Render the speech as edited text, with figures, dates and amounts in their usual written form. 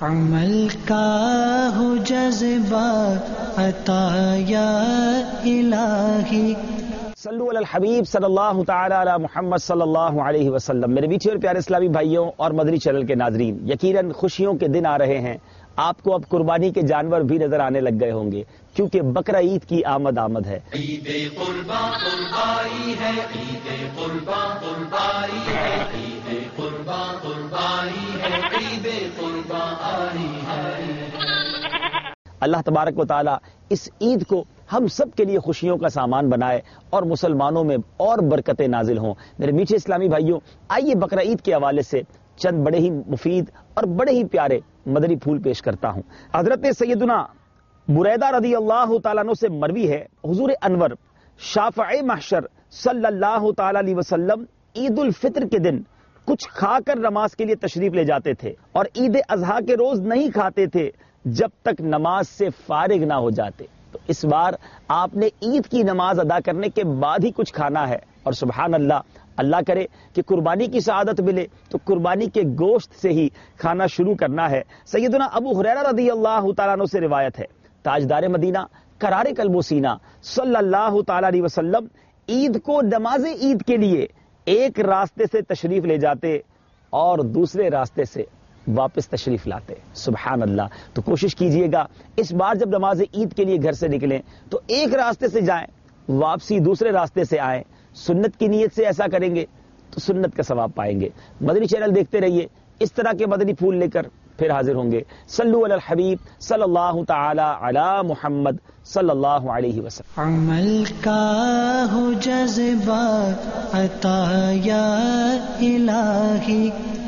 عمل کا ہو جذبہ عطا یا الہی. صلو علی الحبیب صلی اللہ تعالی علی محمد صلی اللہ علیہ وسلم. میرے میٹھے اور پیارے اسلامی بھائیوں اور مدنی چینل کے ناظرین، یقیناً خوشیوں کے دن آ رہے ہیں. آپ کو اب قربانی کے جانور بھی نظر آنے لگ گئے ہوں گے، کیونکہ بقرہ عید کی آمد ہے. عید قربان قربانی ہے، عید قربان قربانی ہے، عید قربان قربانی ہے، عید قربان آئی ہے. اللہ تبارک و تعالی اس عید کو ہم سب کے لیے خوشیوں کا سامان بنائے اور مسلمانوں میں اور برکتیں نازل ہوں. میرے میٹھے اسلامی بھائیوں، آئیے بقرہ عید کے حوالے سے چند بڑے ہی مفید اور بڑے ہی پیارے مدنی پھول پیش کرتا ہوں. حضرت سیدنا بریدہ رضی اللہ تعالیٰ عنہ سے مروی ہے، حضور انور شافع محشر صلی اللہ تعالی علیہ وسلم عید الفطر کے دن کچھ کھا کر نماز کے لیے تشریف لے جاتے تھے اور عید اضحیٰ کے روز نہیں کھاتے تھے جب تک نماز سے فارغ نہ ہو جاتے. تو اس بار آپ نے عید کی نماز ادا کرنے کے بعد ہی کچھ کھانا ہے، اور سبحان اللہ، اللہ کرے کہ قربانی کی سعادت ملے تو قربانی کے گوشت سے ہی کھانا شروع کرنا ہے. سیدنا ابو ہریرہ رضی اللہ تعالیٰ عنہ سے روایت ہے، تاجدار مدینہ قرار قلب و سینہ صلی اللہ تعالی علیہ وسلم عید کو نماز عید کے لیے ایک راستے سے تشریف لے جاتے اور دوسرے راستے سے واپس تشریف لاتے. سبحان اللہ. تو کوشش کیجئے گا اس بار جب نماز عید کے لیے گھر سے نکلیں تو ایک راستے سے جائیں، واپسی دوسرے راستے سے آئیں. سنت کی نیت سے ایسا کریں گے تو سنت کا ثواب پائیں گے. مدنی چینل دیکھتے رہیے، اس طرح کے مدنی پھول لے کر پھر حاضر ہوں گے. صلو علی الحبیب صلی اللہ تعالی علی محمد صلی اللہ علیہ وسلم. عمل کا ہو جذبہ عطا یا الہی.